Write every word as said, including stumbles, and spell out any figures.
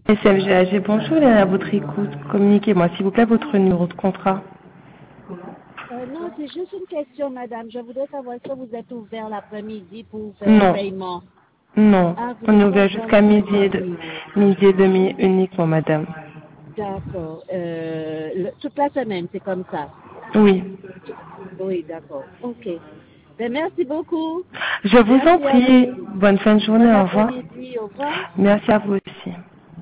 S M G A G, bonjour, elle est à votre écoute. Communiquez-moi, s'il vous plaît, votre numéro de contrat. Euh, non, c'est juste une question, madame. Je voudrais savoir si vous êtes ouvert l'après-midi pour faire le Non, paiement. non. Ah, vous On est n'êtes pas ouvert ouvert jusqu'à midi et, de, l'après-midi. midi et demi uniquement, madame. D'accord. Euh, le- toute la semaine, c'est comme ça. Oui. Oui, d'accord. OK. Ben, merci beaucoup. Je vous en Merci à prie. vous. Bonne fin de Bon journée, au revoir. après-midi. Au revoir. Merci à vous aussi.